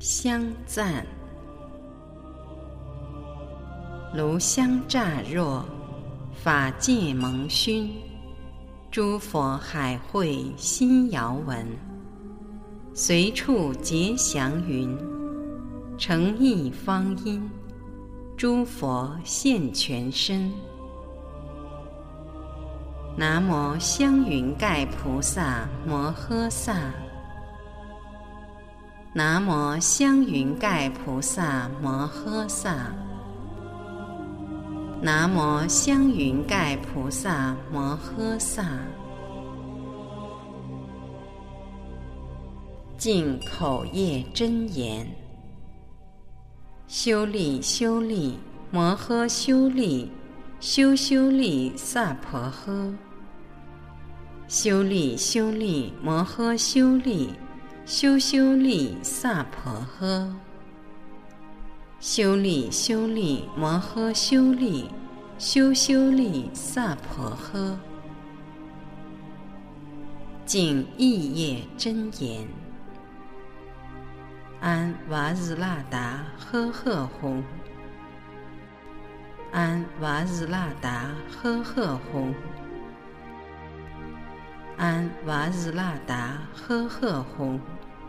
香赞。炉香乍若，法界蒙熏，诸佛海会心遥闻，随处结祥云，诚意方因，诸佛现全身。南无香云盖菩萨摩诃萨。南无香云盖菩萨摩诃萨。南无香云盖菩萨摩诃萨。净口业真言：修利修利摩诃修利修修利萨婆诃。修利修利摩诃修利修修利萨婆诃。修利修利摩诃修利修修利萨婆诃。净意业真言：安瓦日那达呵呵呼。安瓦日那达呵呵呼。安瓦日那达呵呵呼。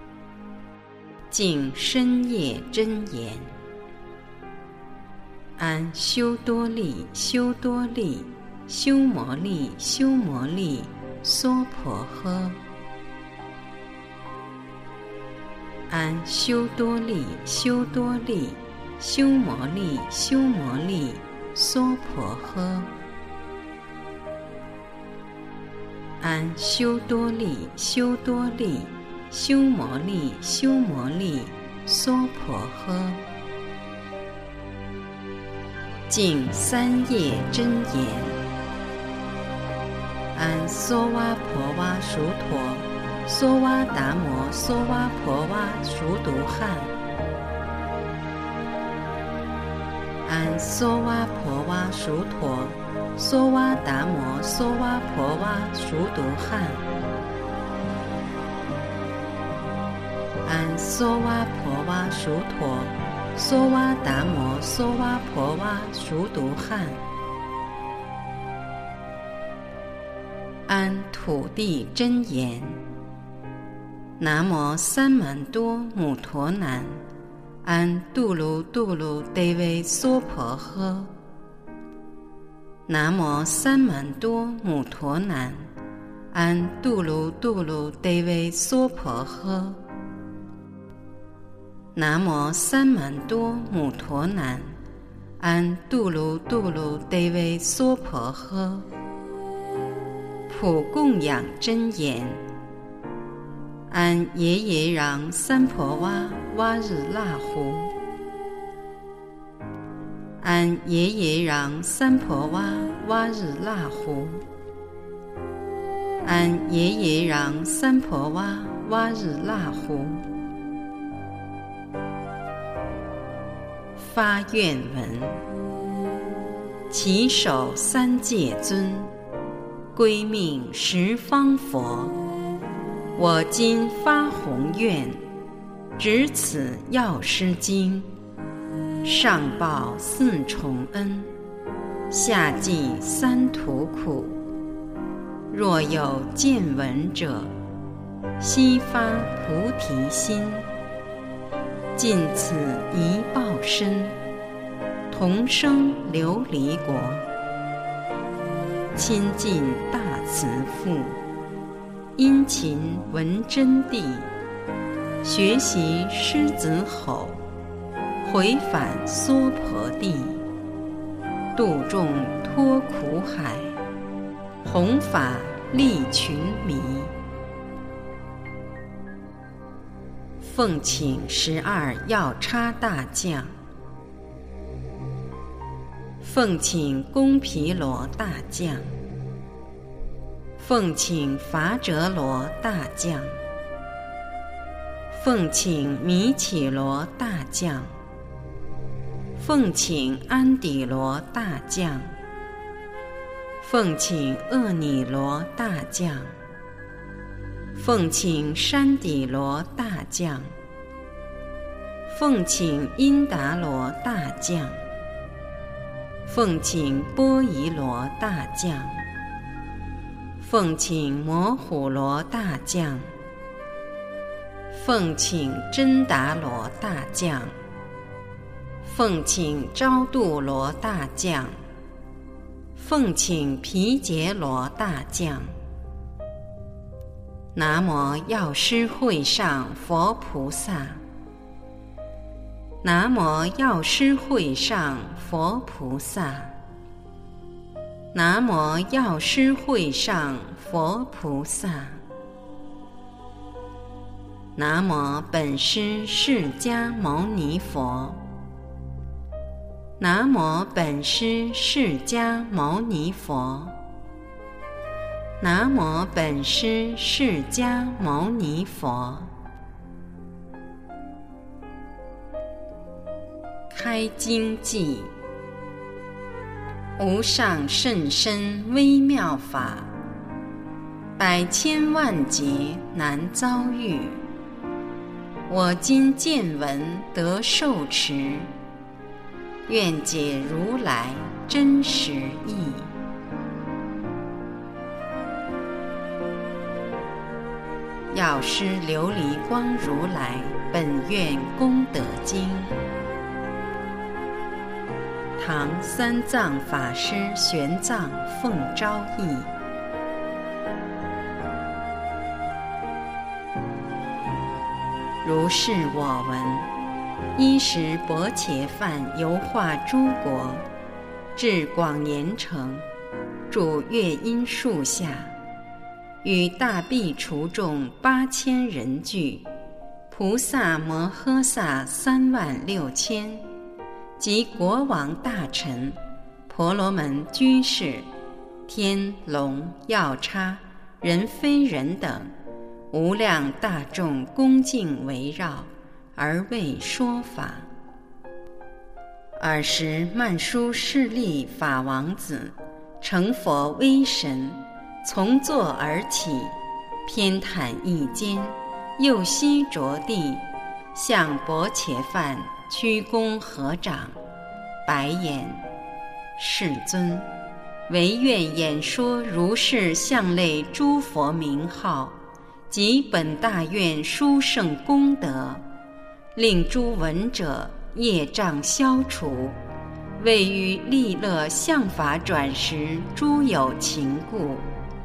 净身业真言：安修多利修多利修摩利修摩利娑婆诃。安修多利修多利修摩利修摩利娑婆诃。安修多利修多利修摩利修摩利娑婆诃。净三业真言：安娑哇婆哇熟陀娑哇达摩娑哇婆哇熟毒汉。安娑哇婆哇熟陀娑哇达摩娑哇婆哇熟毒汉。安娑哇婆哇熟陀娑哇达摩娑哇婆哇熟毒汉。安土地真言：南无三满多母陀南，安度卢度卢得维娑婆诃。南无三满多母陀南，安度卢度卢得维娑婆诃。南无三满多母陀南，安度卢度卢得维娑婆诃。普供养真言：安耶耶嚷三婆哇哇日那呼。安耶耶嚷三婆哇哇日那呼。安耶耶嚷三婆哇哇日那呼。发愿文：稽首三界尊，归命十方佛。我今发宏愿，执此药师经，上报四重恩，下济三途苦。若有见闻者，悉发菩提心，尽此一报身，同生琉璃国。亲近大慈父，殷勤闻真谛，学习狮子吼，回返娑婆地，度众脱苦海，弘法利群迷。奉请12药叉大将，奉请宫毗罗大将，奉请伐折罗大将，奉请弥起罗大将，奉请安底罗大将，奉请厄尼罗大将，奉请山底罗大将， 奉请因达罗大将，奉请波夷罗大将，奉请摩虎罗大将，奉请真达罗大将，奉请昭度罗大将，奉请毗羯罗大将。南无药师会上佛菩萨，南无药师会上佛菩萨，南无药师会上佛菩萨，南无本师释迦牟尼佛，南无本师释迦牟尼佛，南无本师释迦牟尼佛。开经偈：无上甚深微妙法，百千万劫难遭遇。我今见闻得受持，愿解如来真实义。药师琉璃光如来本愿功德经，唐三藏法师玄奘奉诏译。如是我闻，衣食薄伽梵游化诸国，至广严城，住月音树下，与大苾除众8000人俱，菩萨摩诃萨36000，及国王大臣、婆罗门居士、天龙药叉、人非人等，无量大众恭敬围绕，而为说法。尔时曼殊室利法王子成佛威神，从座而起，偏袒一肩，右膝着地，向薄伽梵鞠躬合掌，白言：世尊，唯愿演说如是相类诸佛名号，及本大愿殊胜功德，令诸闻者业障消除，为于利乐相法转识诸有情故。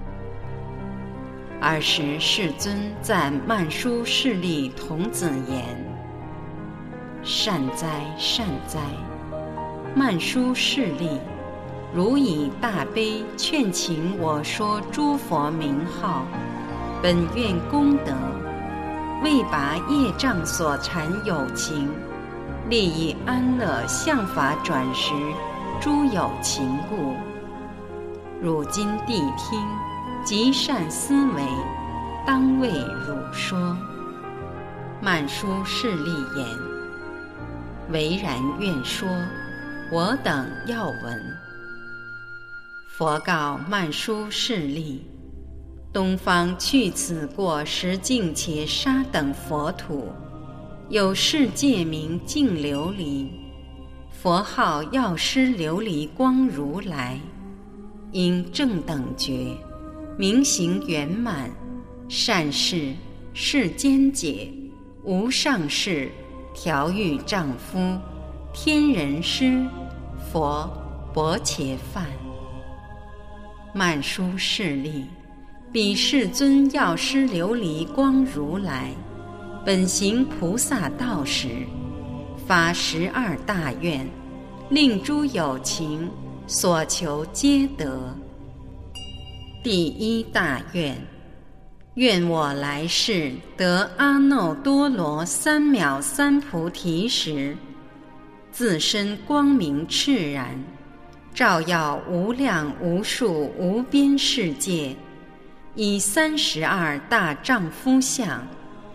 尔时世尊赞曼殊室利童子言：善哉善哉，曼殊室利，汝以大悲劝请我说诸佛名号，本愿功德，为拔业障所缠有情，利益安乐相法转识诸有情故。汝今谛听，极善思维，当为汝说。曼殊室利言：唯然愿说，我等要闻。佛告曼殊室利：东方去此过十境伽沙等佛土，有世界名净琉璃，佛号药师琉璃光如来，因正等觉，明行圆满，善事世间解，无上士，调御丈夫，天人师，佛薄伽梵。曼殊室利，彼世尊药师琉璃光如来，本行菩萨道时，发12大愿，令诸有情所求皆得。第一大愿，愿我来世得阿耨多罗三藐三菩提时，自身光明炽然，照耀无量无数无边世界，以32大丈夫相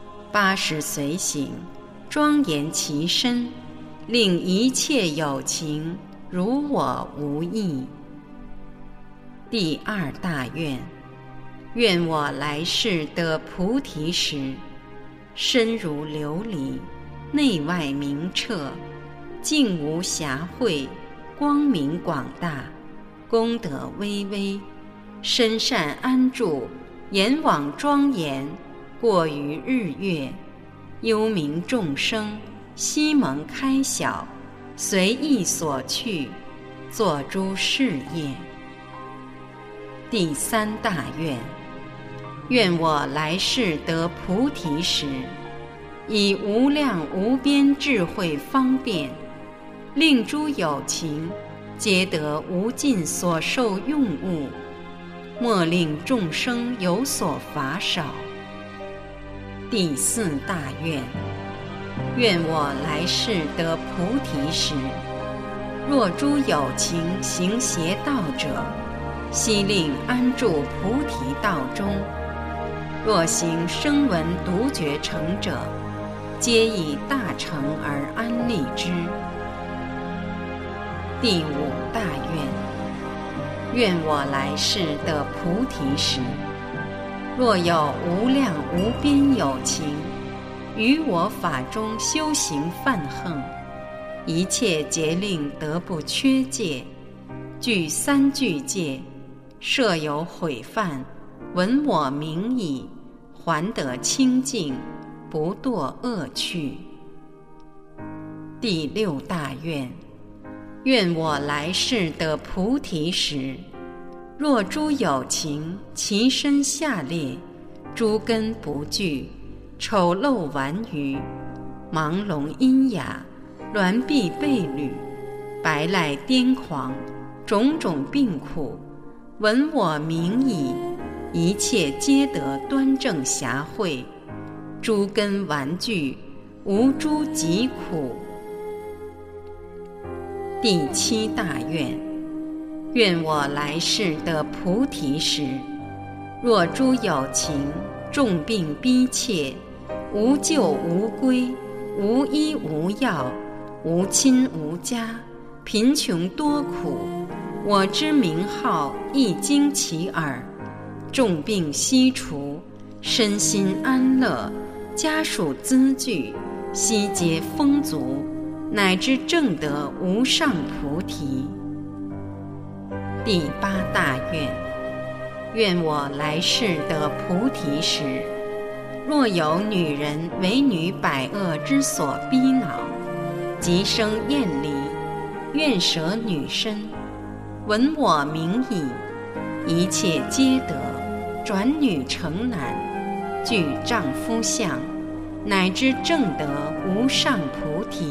，80随行，庄严其身，令一切有情如我无异。第二大愿，愿我来世得菩提时，身如琉璃， 内外明澈，净无瑕秽，光明广大，功德巍巍，身善安住，阎王庄严，过于日月，幽冥众生悉蒙开晓，随意所去，作诸事业。第三大愿，愿我来世得菩提时，以无量无边智慧方便，令诸有情皆得无尽所受用物，莫令众生有所乏少。第四大愿，愿我来世得菩提时，若诸有情行邪道者，悉令安住菩提道中；若行声闻独觉乘者，皆以大乘而安立之。第五大愿，愿我来世得菩提时，若有无量无边有情，于我法中修行梵行，一切皆令得不缺戒，具三具戒，设有毁犯，闻我名已，还得清净，不堕恶趣。第六大愿，愿我来世得菩提时，若诸有情其身下劣，诸根不具，丑陋顽愚，盲聋喑哑，挛臂背履，白赖癫狂，种种病苦，闻我名已，一切皆得端正暇慧，诸根顽具，无诸疾苦。第七大愿，愿我来世得菩提时，若诸有情重病逼切，无救无归，无医无药，无亲无家，贫穷多苦，我之名号一经其耳，重病悉除，身心安乐，家属资具悉皆丰足，乃至证得无上菩提。第八大愿，愿我来世得菩提时，若有女人为女百恶之所逼恼，即生厌离，愿舍女身，闻我名已，一切皆得转女成男，具丈夫相，乃至证得无上菩提。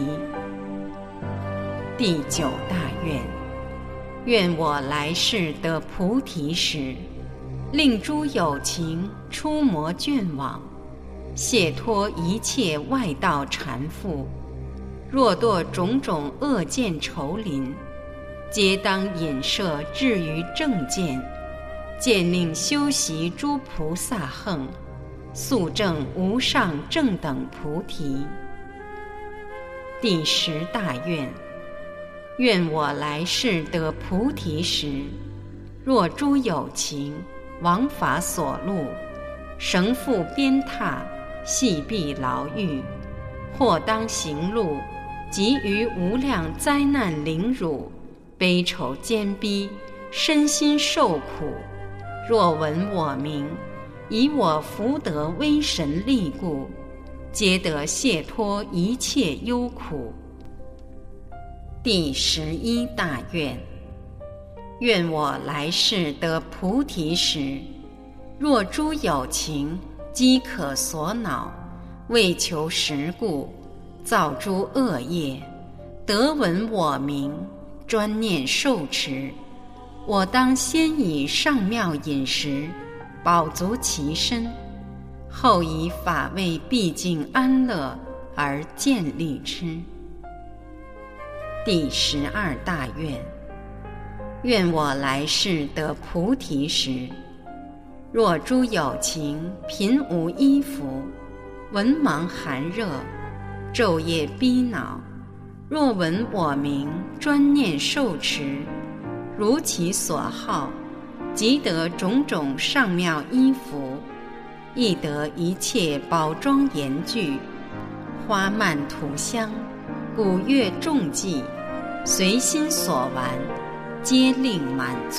第九大愿，愿我来世得菩提时，令诸有情出魔眷网，解脱一切外道缠缚，若堕种种恶见愁林，皆当引摄至于正见，见令修习诸菩萨行，速证无上正等菩提。第十大愿，愿我来世得菩提时，若诸有情王法所录，绳缚鞭挞，系闭牢狱，或当行路，及于无量灾难凌辱，悲愁艰逼，身心受苦，若闻我名，以我福德威神力故，皆得解脱一切忧苦。第11大愿，愿我来世得菩提时，若诸有情饥渴所恼，为求食故，造诸恶业，得闻我名，专念受持，我当先以上妙饮食饱足其身，后以法味毕竟安乐而建立之。第12大愿，愿我来世得菩提时，若诸有情贫无衣服，文盲寒热，昼夜逼恼，若闻我名，专念受持，如其所好，即得种种上妙衣服，亦得一切宝庄严具， 花漫图香，古乐众伎，随心所玩，皆令满足。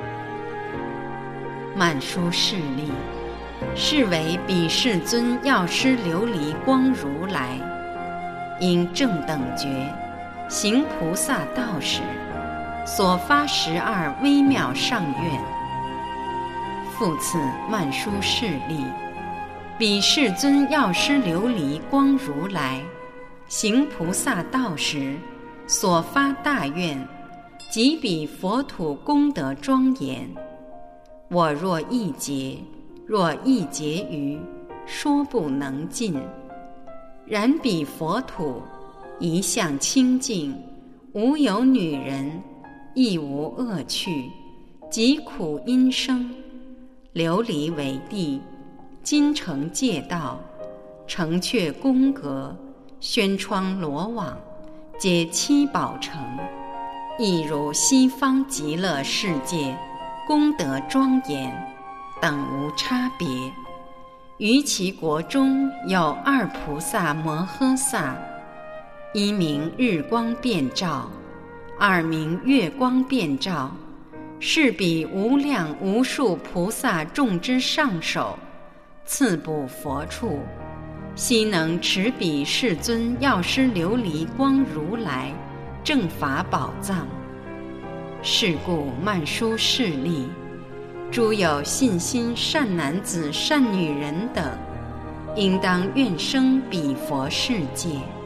曼殊室利，是为彼世尊药师琉璃光如来，因正等觉行菩萨道时，所发12微妙上愿。复次曼殊室利，彼世尊药师琉璃光如来行菩萨道时，所发大愿，即彼佛土功德庄严。我若一劫，若一劫余，说不能尽。然彼佛土一向清净，无有女人，亦无恶趣，疾苦因生。琉璃为地，金城界道，城阙宫阁，轩窗罗网，皆七宝城，亦如西方极乐世界，功德庄严，等无差别。于其国中有2菩萨摩诃萨，一名日光遍照，2名月光遍照，是彼无量无数菩萨众之上首，次补佛处，悉能持彼世尊药师琉璃光如来正法宝藏。是故曼殊室利，诸有信心善男子善女人等，应当愿生彼佛世界。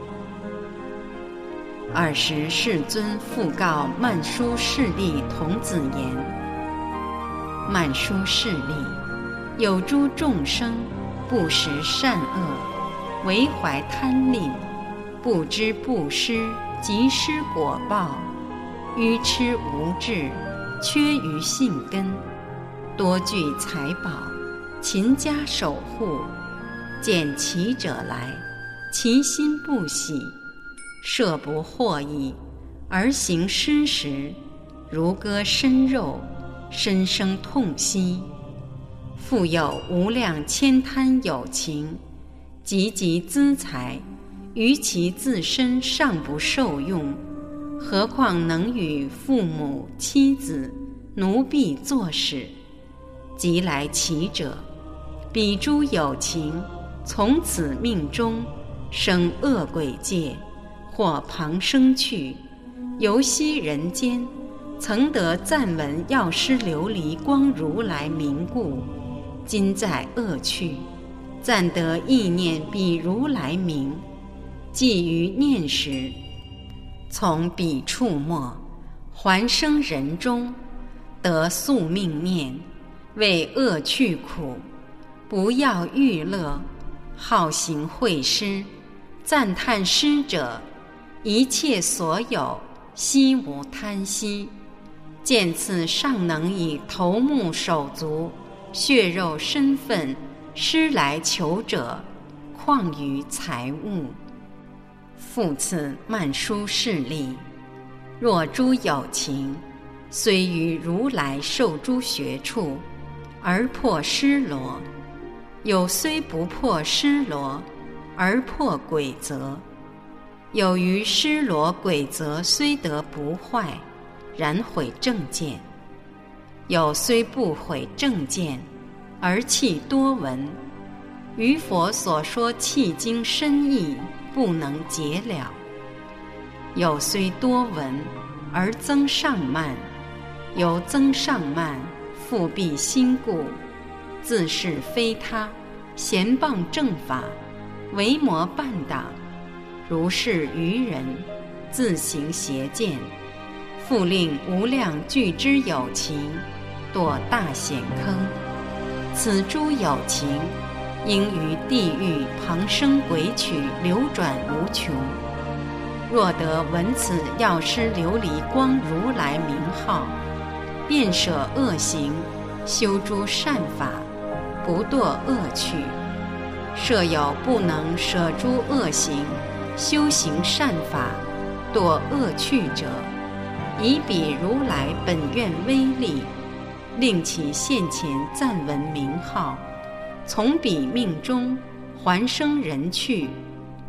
尔时世尊复告曼殊室利童子言：曼殊室利，有诸众生不识善恶，为怀贪吝，不知布施即施果报，愚痴无智，缺于信根，多具财宝，勤加守护，见其者来，其心不喜，设不获益，而行施时，如割身肉，身生痛惜。复有无量慳贪有情，积集资财，于其自身尚不受用，何况能与父母妻子奴婢作使。即来其者，彼诸有情从此命中生恶鬼界，或旁生去，游息人间，曾得赞闻药师琉璃光如来名故，今在恶趣，暂得意念彼如来名，即于念时，从彼处没，还生人中，得宿命念，为恶趣苦，不要欲乐，好行会施，赞叹施者，一切所有，悉无贪惜。见此尚能以头目手足血肉身份施来求者，况于财物。复次曼殊室利，若诸有情虽于如来受诸学处，而破尸罗，有虽不破尸罗，而破鬼则，有于尸罗鬼则虽得不坏，然毁正见，有虽不毁正见，而弃多闻，于佛所说契经深义不能解了，有虽多闻，而增上慢，由增上慢，复蔽心故，自是非他，咸谤正法，为魔伴党，如是愚人，自行邪见，复令无量具之有情堕大险坑。此诸有情，应于地狱旁生鬼曲流转无穷。若得闻此药师琉璃光如来名号，便舍恶行，修诸善法，不堕恶趣。设有不能舍诸恶行，修行善法，堕恶趣者，以彼如来本愿威力，令其现前暂闻名号，从彼命中还生人去，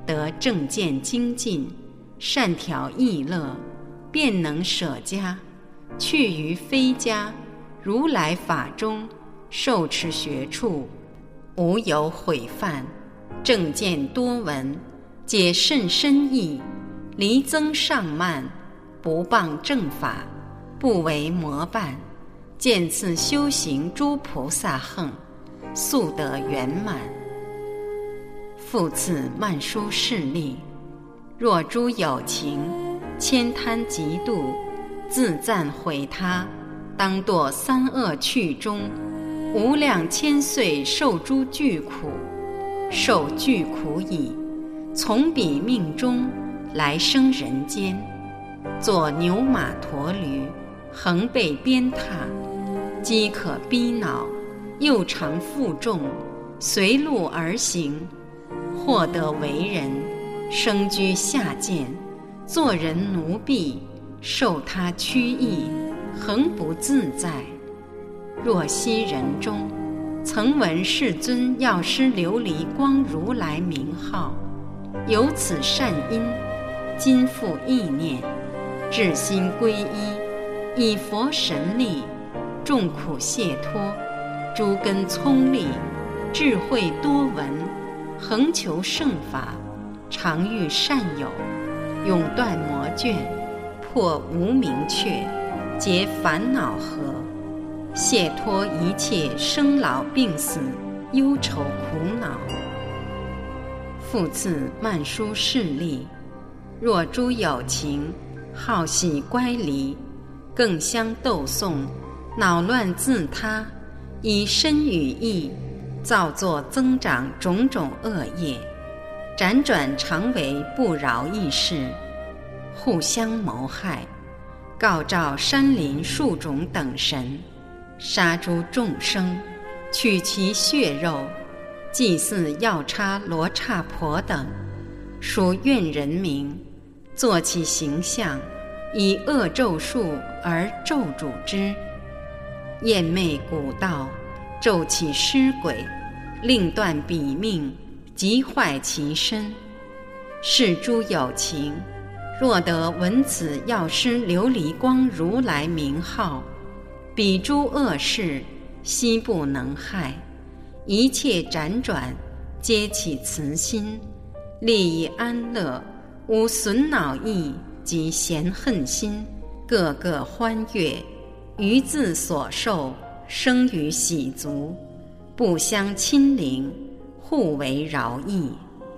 得正见精进，善调意乐，便能舍家，去于非家，如来法中，受持学处，无有毁犯，正见多闻，解甚深义，离增上慢，不谤正法，不为魔伴，见次修行诸菩萨行，速得圆满。复次慢疏势力，若诸有情悭贪嫉妒，自赞毁他，当堕三恶趣中，无量千岁受诸巨苦，受巨苦矣。从彼命中来生人间，作牛马驮驴，横被鞭挞，饥渴逼恼，又常负重，随路而行，或得为人，生居下贱，做人奴婢，受他屈役，恒不自在。若昔人中曾闻世尊药师琉璃光如来名号，有此善因，今复意念，至心皈依，以佛神力，众苦解脱，诸根聪利，智慧多闻，恒求圣法，常遇善友，永断魔眷，破无明却，解烦恼河，解脱一切生老病死忧愁苦恼。复次慢疏势力，若诸有情好喜乖离，更相斗讼，恼乱自他，以身语意造作增长种种恶业，辗转常为不饶益事，互相谋害，告召山林树种等神，杀诸众生，取其血肉，祭祀药叉罗刹婆等，属愿人名，作其形象，以恶咒术而咒诅之，厌魅蛊道，咒其尸鬼，令断彼命，极坏其身。是诸有情，若得闻此药师琉璃光如来名号，彼诸恶事悉不能害，一切辗转，皆起慈心，利益安乐，无损恼意及嫌恨心，个个欢悦，于自所受，生于喜足，不相亲邻，互为饶益。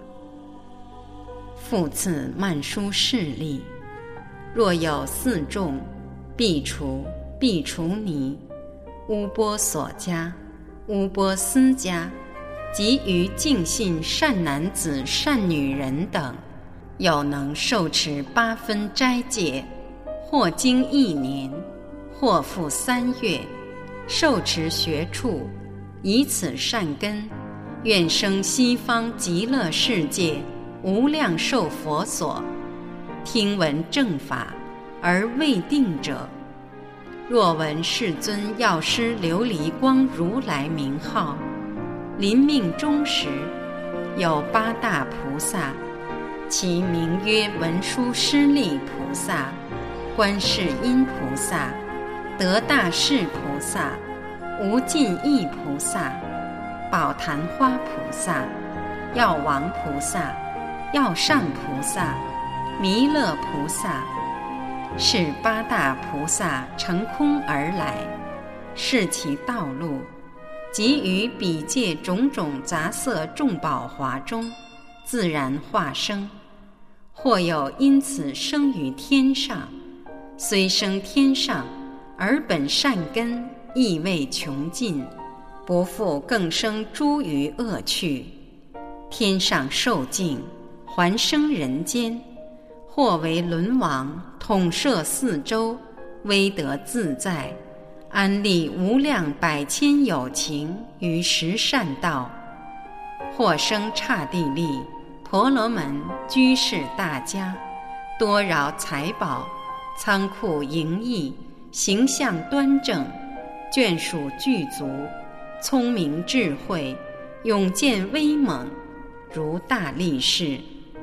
复次慢疏势力，若有四众，毕除、毕除尼、乌波索迦、乌波斯迦，及于净信善男子善女人等，有能受持8分斋戒，或经1年，或复3月，受持学处，以此善根，愿生西方极乐世界无量寿佛所，听闻正法而未定者，若闻世尊药师琉璃光如来名号，临命终时，有8大菩萨，其名曰文殊师利菩萨、观世音菩萨、得大士菩萨、无尽意菩萨、宝昙花菩萨、药王菩萨、药上菩萨、弥勒菩萨，是8大菩萨乘空而来，是其道路，即于彼界种种杂色众宝华中，自然化生。或有因此生于天上，虽生天上，而本善根亦未穷尽，不复更生诸余恶趣，天上受尽，还生人间，或为轮王，统摄4洲，威德自在，安立无量百千有情于十善道；或生刹帝利、婆罗门、居士大家，多饶财宝，仓库盈溢，形象端正，眷属具足，聪明智慧，勇健威猛，如大力士，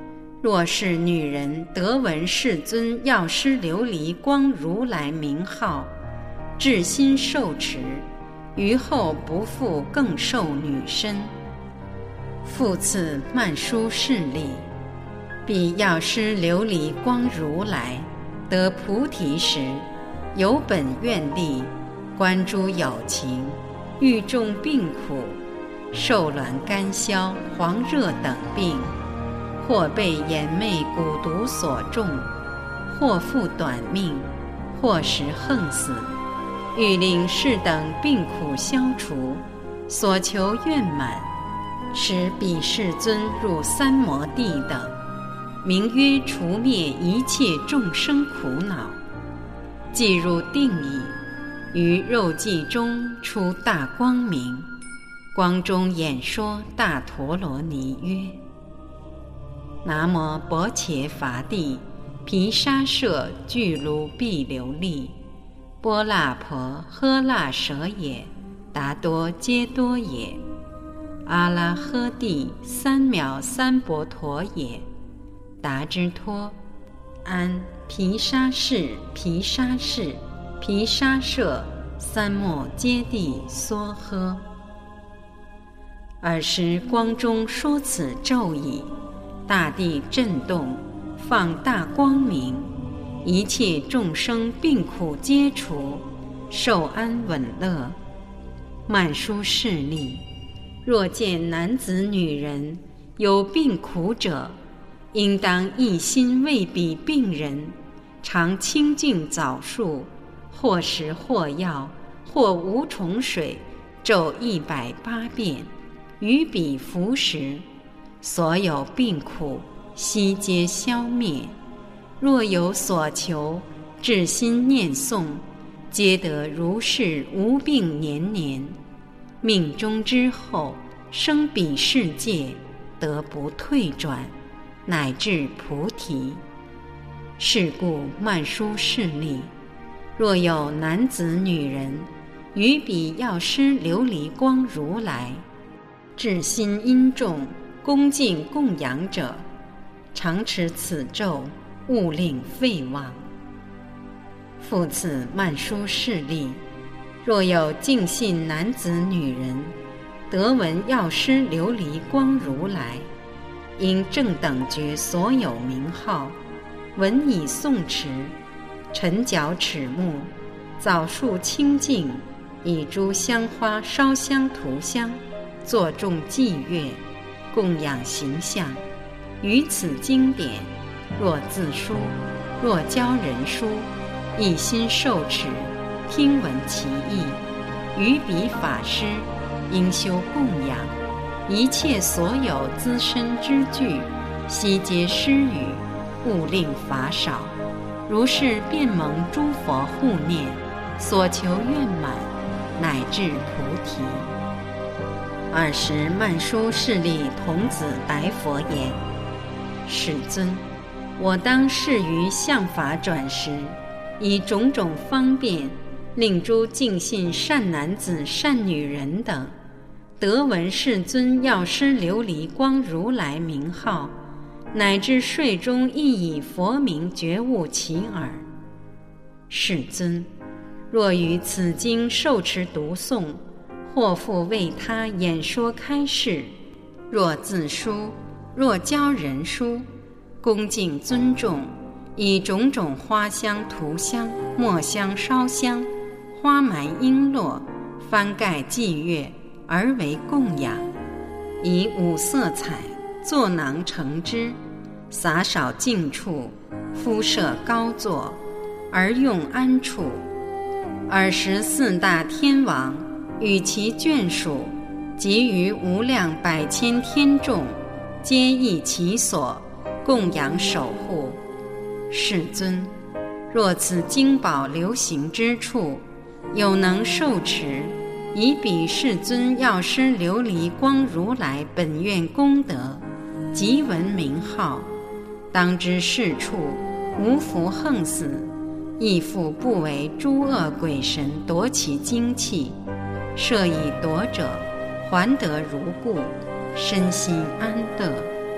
若是女人得闻世尊药师琉璃光如来名号，至心受持，于后不复更受女身。复次曼殊室利，彼药师琉璃光如来得菩提时，有本愿力，观诸有情，欲众病苦，受卵干消、黄热等病，或被眼魅蛊毒所中，或复短命，或时横死，欲令是等病苦消除，所求愿满，使彼世尊入三摩地等，名曰除灭一切众生苦恼。既入定矣，于肉髻中出大光明，光中演说大陀罗尼曰：南无薄伽伐帝，毗沙舍俱卢毕琉璃，波那婆诃那舍也，达多揭多也，阿拉诃帝三藐三婆陀也，达之托安毗沙士毗沙士毗沙舍三摩揭谛娑诃。尔时光中说此咒语，大地震动，放大光明，一切众生病苦皆除，受安稳乐。曼殊室利，若见男子女人有病苦者，应当一心为彼病人，常清净枣树，或食或药，或无虫水，咒108遍，于彼服食，所有病苦悉皆消灭。若有所求，至心念诵，皆得如是无病年年。命中之后，生彼世界，得不退转，乃至菩提。是故曼殊室利，若有男子女人，于彼药师琉璃光如来，至心殷重，恭敬供养者，常持此咒，勿令废忘。复次曼殊室利，若有净信男子女人，得闻药师琉璃光如来，因正等觉所有名号，闻以诵持，晨脚齿目，枣树清净，以诸香花烧香涂香，作众伎乐，供养形象。于此经典，若自书，若教人书，一心受持，听闻其意，于彼法师应修供养，一切所有资身之具，悉皆施予，勿令法少。如是便蒙诸佛护念，所求愿满，乃至菩提。尔时曼殊室利童子白佛言：世尊，我当示于相法转时，以种种方便，令诸净信善男子善女人等，得闻世尊药师琉璃光如来名号，乃至睡中亦以佛名觉悟其耳。世尊，若于此经受持读诵，或复为他演说开示，若自书，若教人书，恭敬尊重，以种种花香涂香，墨香烧香，花蛮璎珞，幡盖伎乐，而为供养，以五色彩作囊盛之，洒少净处，敷设高座，而用安处。尔时四大天王与其眷属，及于无量百千天众，皆诣其所，供养守护。世尊，若此经宝流行之处，有能受持，以彼世尊药师琉璃光如来本愿功德，即闻名号，当知是处无福横死，亦复不为诸恶鬼神夺其精气，设以夺者，还得如故，身心安乐。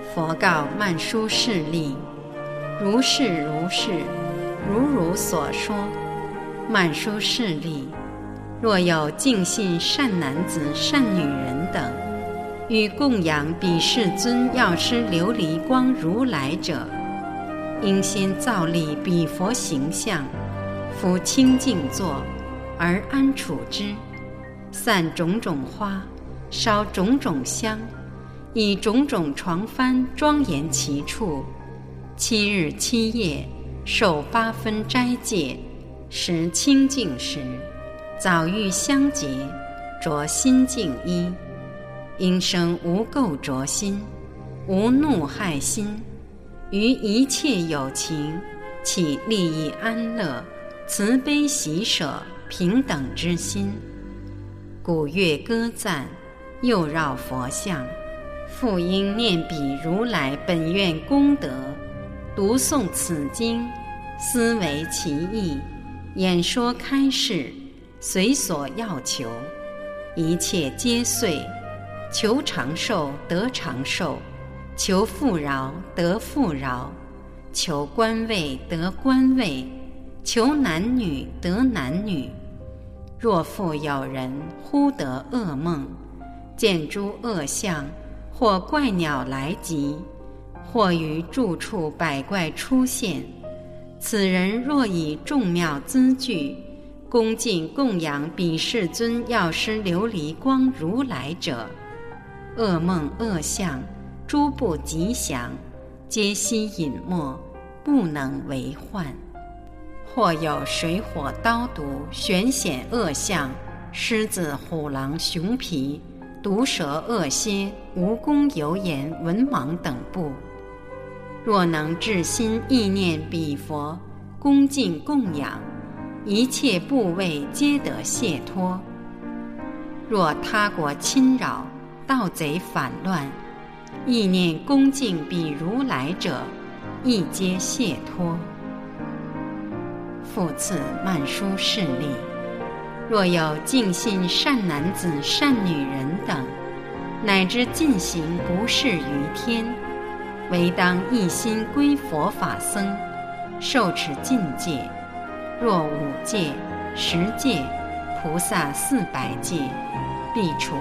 佛告曼殊室利：如是如是，如所说。曼殊室利，若有净信善男子善女人等，欲供养彼世尊药师琉璃光如来者，应先造立彼佛形象，敷清净座，而安处之，散种种花，烧种种香，以种种床幡庄严其处。7日7夜，受8分斋戒，食清净食，早浴香洁，着新净衣，应生无垢着心，无怒害心，于一切有情起利益安乐、慈悲喜舍、平等之心，鼓乐歌赞，又绕佛像，复应念彼如来本愿功德，读诵此经，思维其意，演说开示，随所要求，一切皆遂，求长寿得长寿，求富饶得富饶，求官位得官位，求男女得男女。若复有人忽得噩梦，见诸恶相，或怪鸟来集，或于住处百怪出现，此人若以众妙资具，恭敬供养彼世尊药师琉璃光如来者，噩梦恶相诸不吉祥，皆悉隐没，不能为患。或有水火刀毒、玄险恶相、狮子虎狼熊皮、毒蛇恶蝎、蜈蚣油盐文盲等部，若能至心意念彼佛，恭敬供养，一切部位皆得解脱。若他国侵扰、盗贼反乱，意念恭敬彼如来者，亦皆解脱。复次曼殊室利，若有净信善男子善女人等，乃至尽行不是于天，唯当一心归佛法僧，受持禁戒，若5戒、10戒、菩萨400戒，必除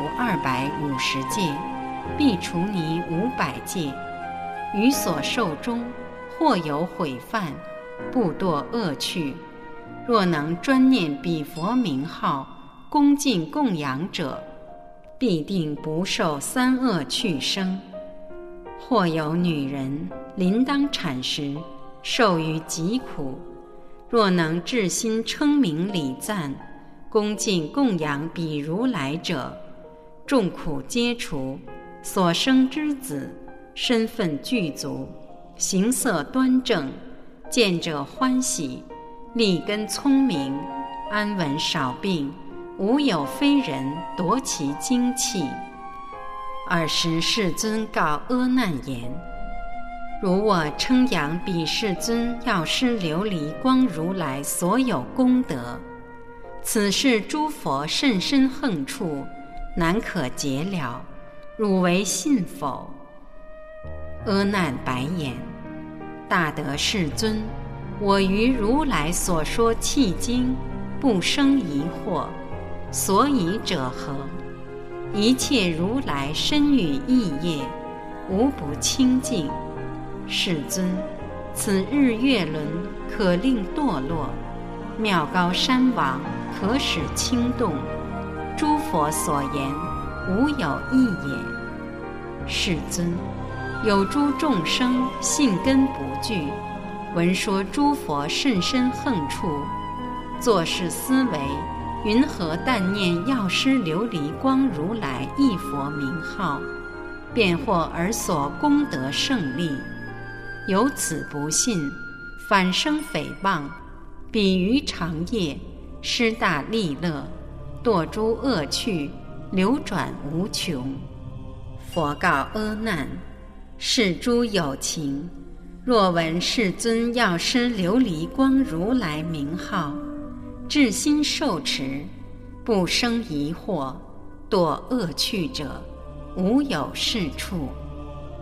250戒，必除尼500戒。于所受中，或有毁犯，不堕恶趣。若能专念彼佛名号，恭敬供养者，必定不受3恶趣生。或有女人临当产时，受于疾苦，若能至心称名礼赞，恭敬供养彼如来者，众苦皆除，所生之子身份具足，形色端正，见者欢喜，立根聪明，安稳少病，无有非人夺其精气。尔时世尊告阿难言：如我称扬彼世尊药师琉璃光如来所有功德，此是诸佛甚深横处，难可解了，汝为信否？阿难白言：大德世尊，我于如来所说契经，不生疑惑，所以者何？一切如来身语意业，无不清净。世尊，此日月轮可令堕落，妙高山王可使轻动，诸佛所言无有异也。世尊，有诸众生信根不具，闻说诸佛甚深横处，作是思维，云何但念药师琉璃光如来一佛名号，便获而所功德胜利。由此不信，反生诽谤，彼于长夜失大利乐，堕诸恶趣，流转无穷。佛告阿难：是诸有情，若闻世尊药师琉璃光如来名号，至心受持，不生疑惑，堕恶趣者，无有是处。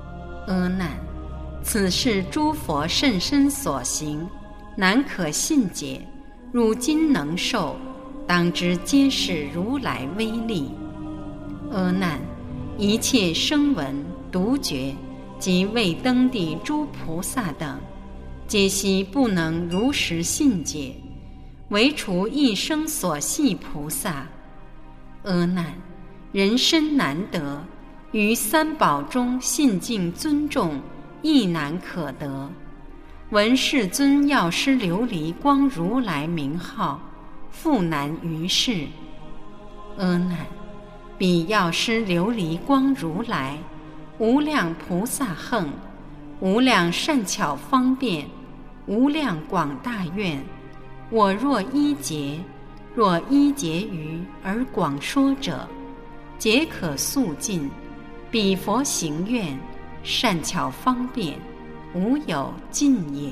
阿难，此事诸佛甚深所行，难可信解，汝今能受，当知皆是如来威力。阿难，一切声闻、独觉及未登地诸菩萨等，皆悉不能如实信解，唯除一生所系菩萨。阿难，人身难得，于三宝中信敬尊重，亦难可得。闻世尊药师琉璃光如来名号，复难于世。阿难，彼药师琉璃光如来，无量菩萨横，无量善巧方便，无量广大愿，我若一劫，若一劫余而广说者，皆可速尽。彼佛行愿，善巧方便，无有尽也。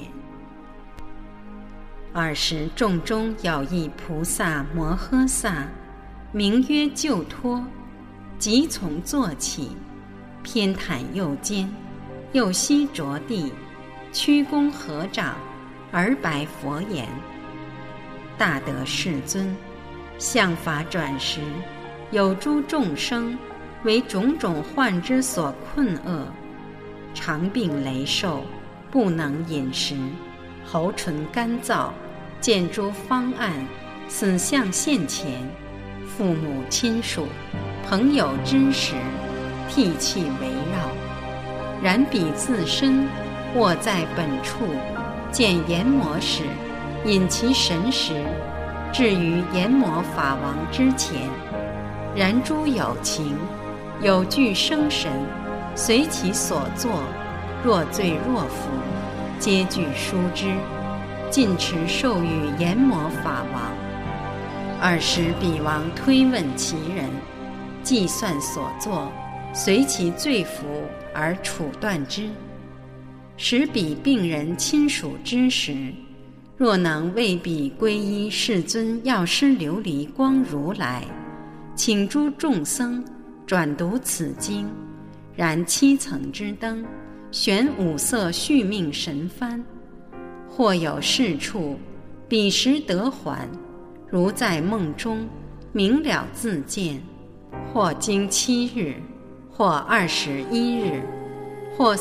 尔时众中有一菩萨摩诃萨，名曰救脱，即从坐起，偏袒右肩，右膝着地，屈躬合掌，而白佛言：大德世尊，相法转时，有诸众生为种种患之所困厄，常病羸瘦，不能饮食，喉唇干燥，见诸方案，死相现前，父母亲属、朋友知识，涕泣围绕。然彼自身卧在本处，见阎魔时，引其神识，至于阎魔法王之前。然诸有情有具生神，随其所作，若罪若福，皆具殊之，尽持授予阎魔法王。尔时彼王推问其人，计算所作，随其罪福而处断之。使彼病人亲属之时，若能为彼皈依世尊药师琉璃光如来，请诸众僧转读此经，燃7层之灯，悬5色续命神幡，或有是处，彼时得还，如在梦中，明了自见。或经7日，或21日，或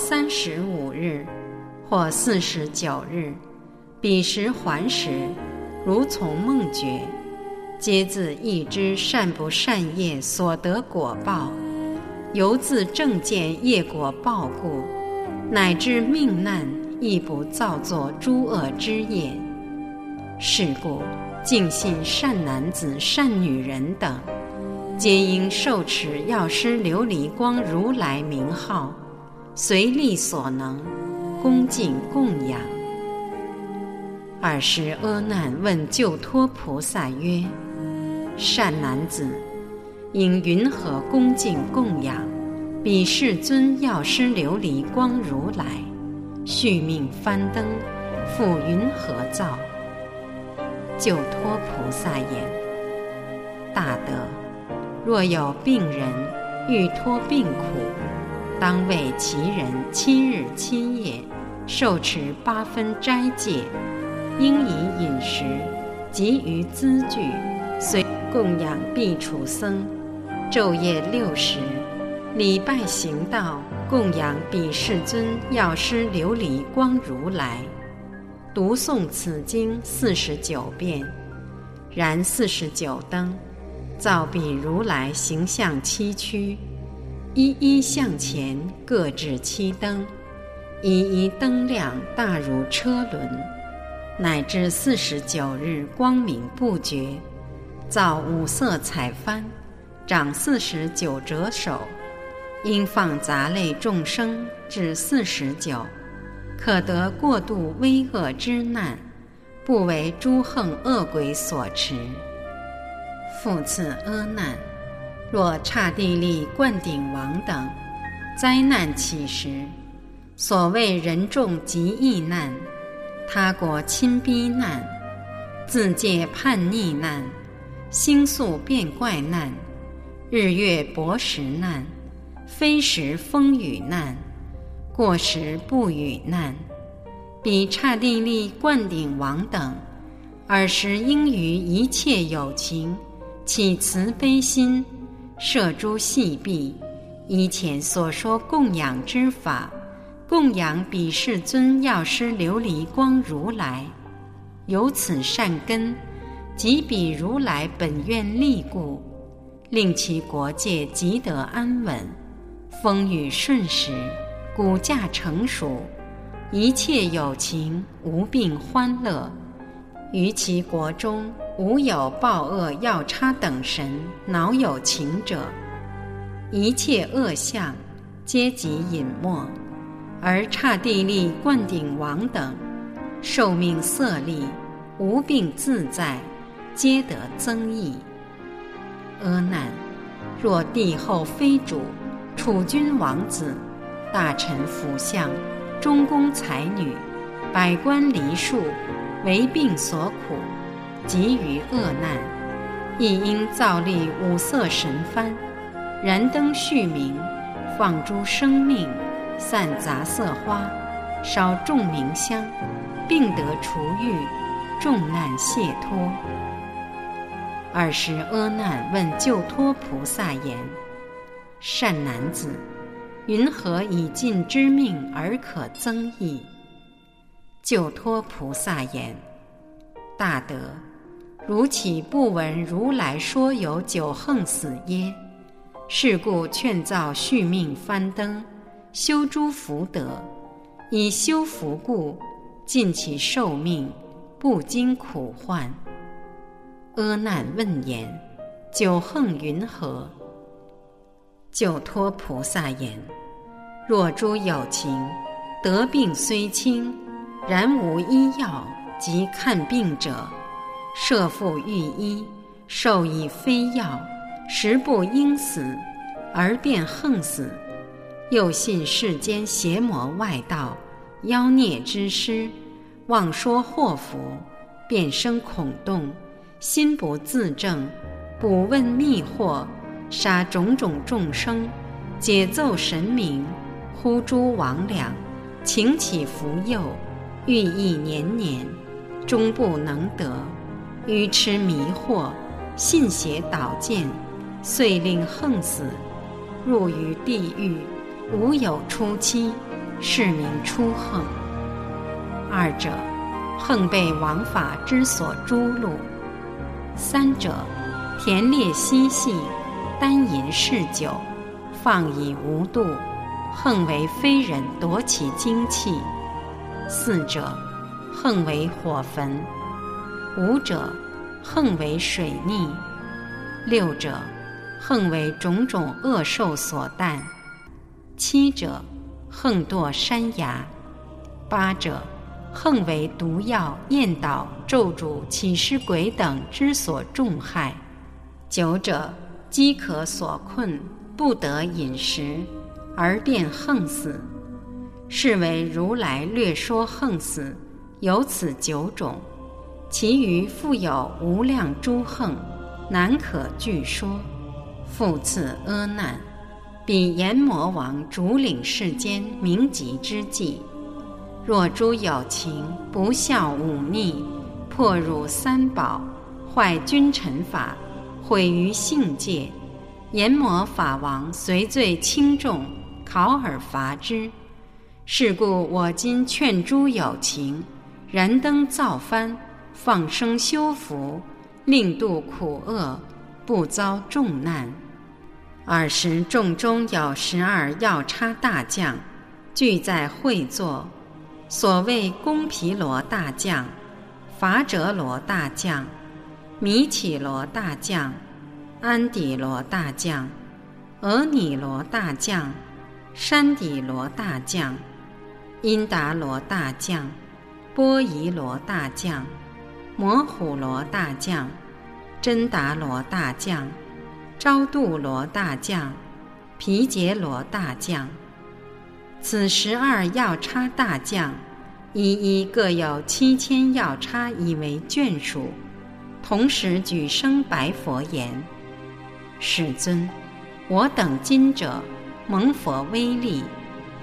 35日，或49日，彼时还时，如从梦觉，皆自忆知善不善业所得果报，犹自正见业果报故，乃至命难亦不造作诸恶之业。是故敬信善男子善女人等，皆应受持药师琉璃光如来名号，随力所能，恭敬供养。尔时阿难问救脱菩萨曰：善男子，应云何恭敬供养彼世尊药师琉璃光如来？续命幡灯，复云何造？救脱菩萨言：大德，若有病人欲脱病苦，当为其人7日7夜受持8分斋戒，应以饮食及于资具，随供养苾芻僧，昼夜60，礼拜行道，供养彼世尊药师琉璃光如来，读诵此经49遍。燃49灯，造彼如来形象7躯，一一向前各置7灯，一一灯亮大如车轮，乃至49日光明不绝。造5色彩幡，长49折手，应放杂类众生至49，可得过度危恶之难，不为诸横恶鬼所持。复次阿难，若刹帝利、灌顶王等灾难起时，所谓人众极疫难、他国侵逼难、自界叛逆难、星宿变怪难、日月薄食难、非时风雨难、 过时不与难。彼刹帝利灌顶王等，尔时应于一切有情，起慈悲心，摄诸细弊，以前所说供养之法，供养彼世尊药师琉璃光如来。由此善根，即彼如来本愿力故，令其国界即得安稳，风雨顺时，骨架成熟，一切有情无病欢乐。于其国中无有暴恶药叉等神恼有情者，一切恶相皆即隐没。而刹帝利灌顶王等，寿命色力，无病自在，皆得增益。阿难，若帝后妃主、储君王子、大臣辅相、中宫才女、百官黎庶，为病所苦，及于恶难，亦应造立五色神幡，燃灯续明，放诸生命，散杂色花，烧众冥香，病得除愈，众难解脱。尔时阿难问救脱菩萨言：善男子，云何以尽之命而可增益？救脱菩萨言：大德，如岂不闻如来说有九横死耶？是故劝造续命幡灯，修诸福德，以修福故，尽其寿命，不经苦患。阿难问言：九横云何？救脱菩萨言：若诸有情得病虽轻，然无医药及看病者，设复御医，授以非药，实不应死，而便横死。又信世间邪魔外道、妖孽之师，妄说祸福，便生恐动，心不自正，卜问密惑，杀种种众生，解奏神明，呼诸魍魉，请起福佑，寓意年年，终不能得，愚痴迷惑，信邪导见，遂令横死，入于地狱，无有出期，是名出横。二者，横被王法之所诛戮；三者，田猎嬉戏，单饮嗜酒，放以无度，横为非人夺其精气；四者，横为火焚；五者，横为水溺；六者，横为种种恶兽所啖；七者，横堕山崖；八者，横为毒药、焰导、咒诅、起尸鬼等之所重害；九者，饥渴所困，不得饮食，而便横死。是为如来略说横死，有此九种，其余复有无量诸横，难可具说。复次阿难，彼阎魔王主领世间明极之际，若诸有情不孝忤逆，破辱三宝，坏君臣法，毁于性界，阎魔法王随罪轻重，考而罚之。是故我今劝诸有情，燃灯造幡，放生修福，令度苦厄，不遭重难。尔时众中有12药叉大将，俱在会坐，所谓宫毗罗大将、伐折罗大将、弥起罗大将、安底罗大将、俄尼罗大将、山底罗大将、因达罗大将、波夷罗大将、摩虎罗大将、真达罗大将、昭度罗大将、毗羯罗大将。此12药叉大将，一一各有7000药叉以为眷属，同时举声白佛言：世尊，我等今者蒙佛威力，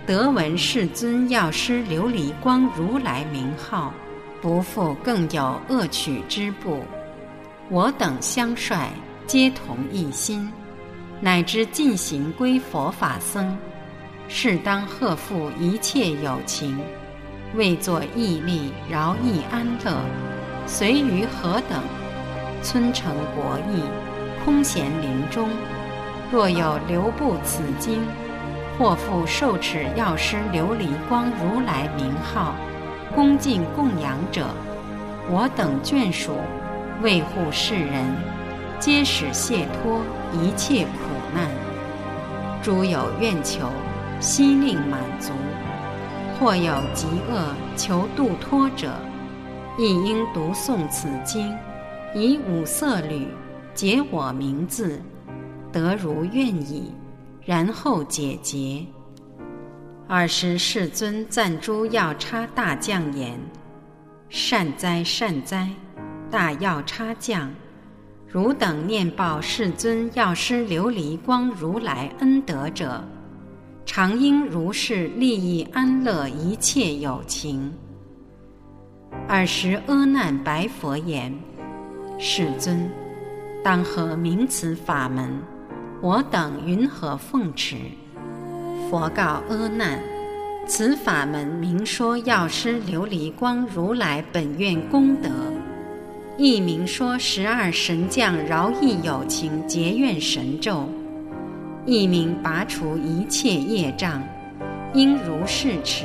得闻世尊药师琉璃光如来名号，不复更有恶取之步。我等相率，皆同一心，乃至尽行归佛法僧，适当贺复一切有情，为作义力，饶益安乐，随于何等，村城国邑，空闲林中，若有留步此经，或复受持药师琉璃光如来名号，恭敬供养者，我等眷属为护世人，皆使解脱一切苦难。诸有愿求，悉令满足；或有疾厄求度脱者，亦应读诵此经，以五色缕解我名字，得如愿矣，然后解结。尔时世尊赞诸药叉大将言：善哉善哉，大药叉将，汝等念报世尊药师琉璃光如来恩德者，常应如是利益安乐一切有情。尔时阿难白佛言：世尊，当何名此法门？我等云何奉持？佛告阿难：此法门名说药师琉璃光如来本愿功德，亦名说12神将饶益有情结愿神咒，亦名拔除一切业障，应如是持。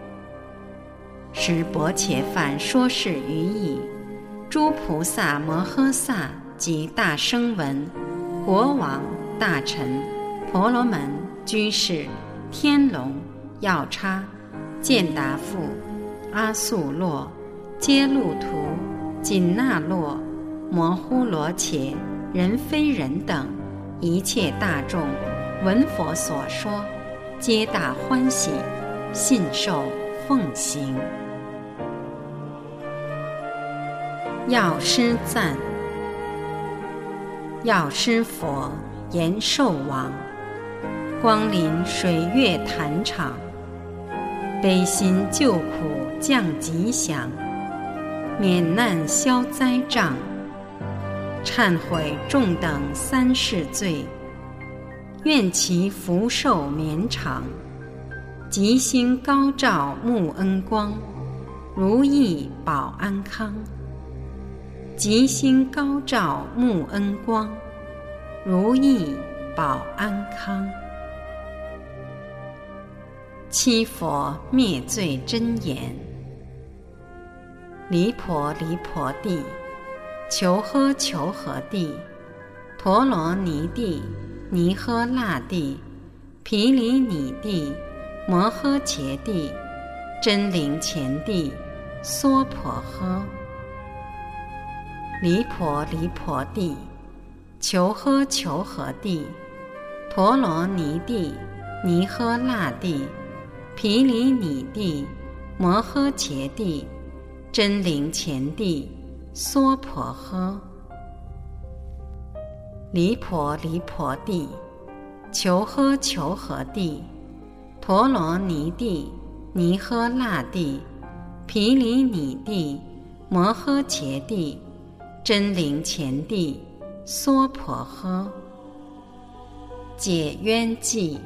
时薄伽梵说是语已，诸菩萨摩诃萨及大声闻、国王、大臣、婆罗门、居士、天龙、药叉、犍达父、阿素洛、揭路荼、紧那洛、摩呼罗伽、人非人等一切大众闻佛所说，皆大欢喜，信受奉行。药师赞。药师佛，延寿王，光临水月坛场，悲心救苦降吉祥，免难消灾障，忏悔众等三世罪，愿其福寿绵长，吉星高照沐恩光，如意保安康。吉星高照沐恩光，如意保安康。七佛灭罪真言：离婆离婆地，求诃求诃地，陀罗尼地，尼诃那地，毗梨尼地，摩诃伽地，真灵前地，娑婆诃。离婆离婆地，求诃求诃地，陀罗尼地，尼诃那地，毗梨尼地，摩诃伽地，真灵前地，娑婆诃。离婆离婆地，求诃求诃地，陀罗尼地，尼诃那地，毗梨尼地，摩诃伽地，真灵前地，娑婆诃。解冤偈。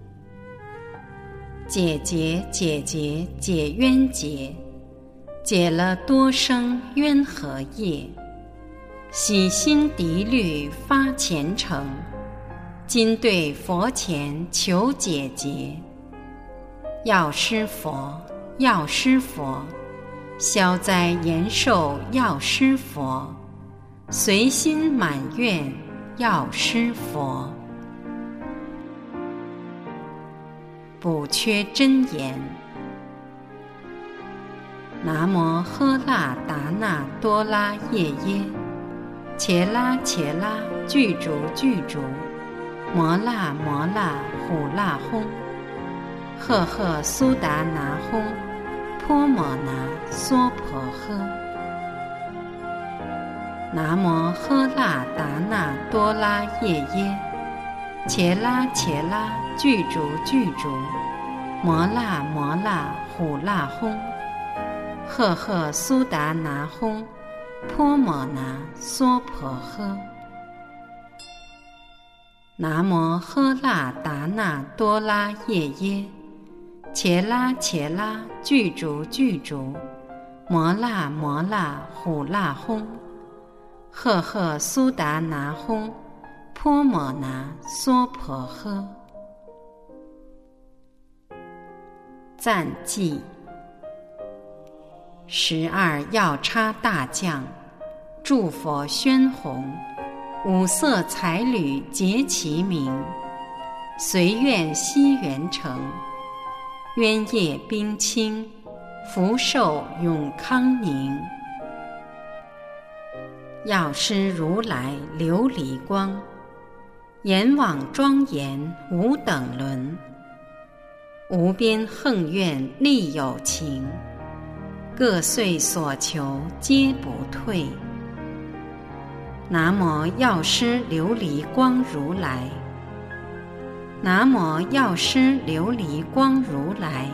解结解结解冤结，解了多生冤和业，洗心涤虑发虔诚，今对佛前求解结。药师佛，药师佛，消灾延寿药师佛，随心满愿药师佛。补缺真言：南无喝腊达那多拉夜耶，伽拉伽拉具足具足，摩那摩那虎那吽，赫赫苏达那吽，婆摩那娑婆诃。南无喝腊达那多拉夜耶，伽拉伽拉具足具足， 摩那摩那呼那吽，赫赫苏达那吽，婆摩那娑婆诃。南无喝那达那多拉夜耶，伽拉伽拉具足具足，摩那摩那呼那吽，赫赫苏达那吽，婆摩那娑婆诃。赞记：12药叉大将，诸佛宣弘，五色彩履结其名，随愿西元成，渊业冰清，福寿永康宁。药师如来琉璃光，阎王庄严无等伦，无边横愿力有情，各遂所求皆不退。南无药师琉璃光如来，南无药师琉璃光如来，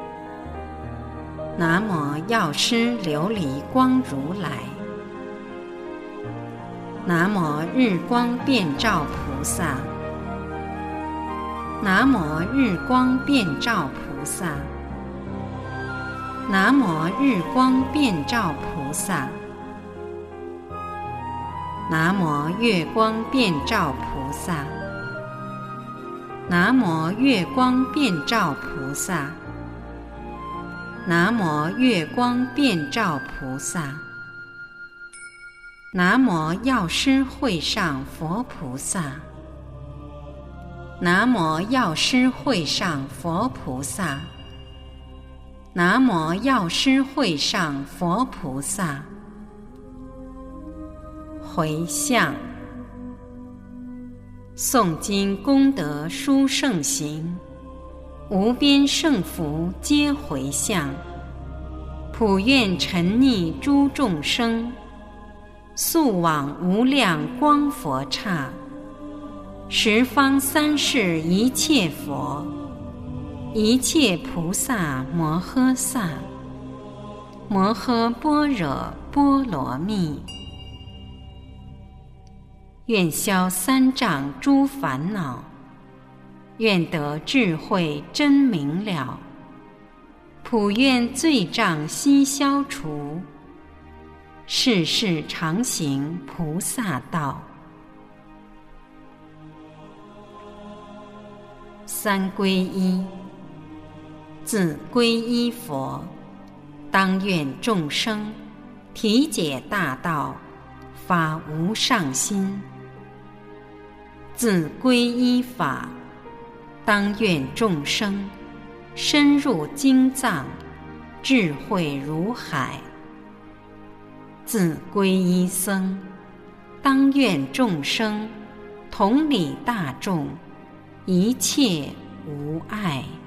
南无药师琉璃光如来，南无日光遍照菩萨，南无日光遍照菩萨，南无日光遍照菩萨，南无月光遍照菩萨，南无月光遍照菩萨，南无月光遍照菩萨，南无药师会上佛菩萨，南无药师会上佛菩萨，南无药师会上佛菩萨。回向：诵经功德殊胜行，无边胜福皆回向，普愿沉溺诸众生，速往无量光佛刹，十方三世一切佛，一切菩萨摩诃萨，摩诃般若波罗蜜。愿消三障诸烦恼，愿得智慧真明了，普愿罪障悉消除，世世常行菩萨道。三皈依：自皈依佛，当愿众生体解大道，发无上心；自皈依法，当愿众生深入经藏，智慧如海；自皈依僧，当愿众生同理大众，一切无碍。